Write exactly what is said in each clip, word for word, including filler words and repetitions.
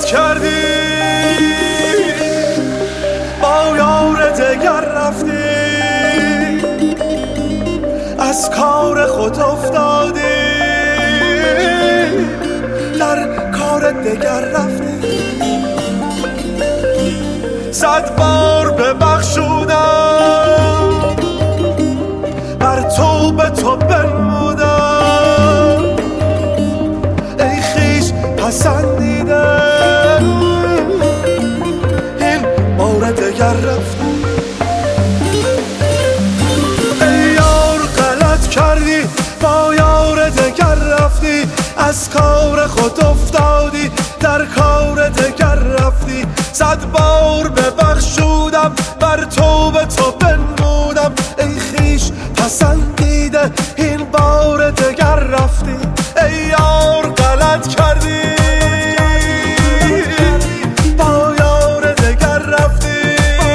کردی، با یار دگر رفتی، از کار خود افتادی، در کار دگر رفتی. صد بار ببخشودم، بر تو به تو بنمودم، ای خویش پسندیده، این بار دگر رفتی. ای یار غلط کردی، با یار دگر رفتی، از کار خود افتادی، در کار دگر رفتی. صد بار ببخشودم، بر تو به تو بنمودم، ای خویش پسندیده، این بار دگر رفتی. ای یار غلط کردی، با یار دگر رفتی،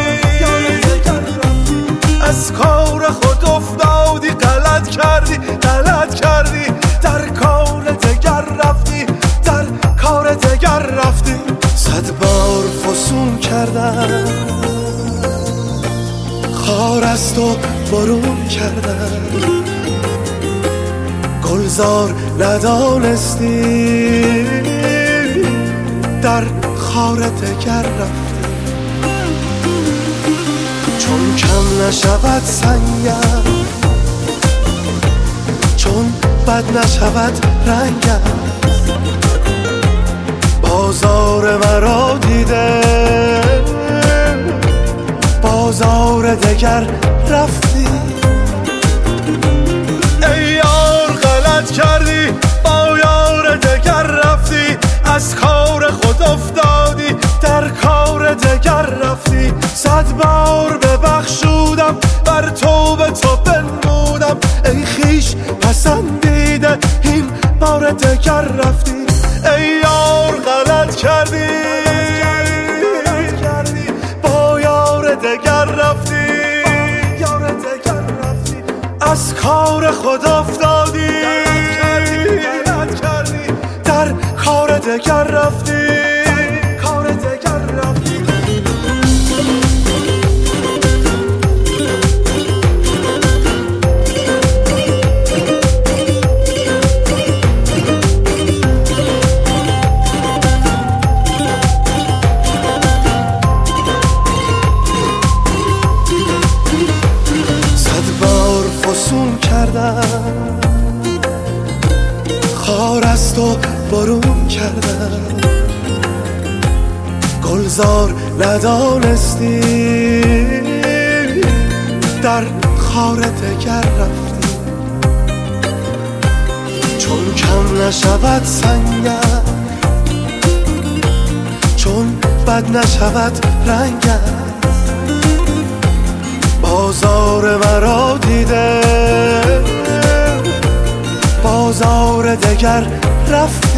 از کار خود افتادی، غلط کردی، غلط کردی، در کار دگر رفتی، در کار دگر رفتی. صد بار فسون کردم، خار از تو برون کردم، گلزار ندانستی، در خار دگر رفتی. چون کم نشود سنگم، چون بد نشود رنگم، بازار مرا دیده، بازار دگر رفتی. ای یار غلط کردی، با یار دگر رفتی، از کار خود افتادی، در کار دگر رفتی. صد بار ببخشودم، بر تو به تو بنمودم، ای خویش پسندیده، این بار دگر رفتی. ای یار غلط کردی، با یار دگر رفتی، از کار خود افتادی، در کار دگر رفتی، کار دگر رفتی. فسون کردم، خار از تو برون کردم، گلزار ندانستی، در خار دگر رفتی. چون کم نشود سنگم، چون بد نشود رنگم، بازار مرا دیده، بازار دگر رفت.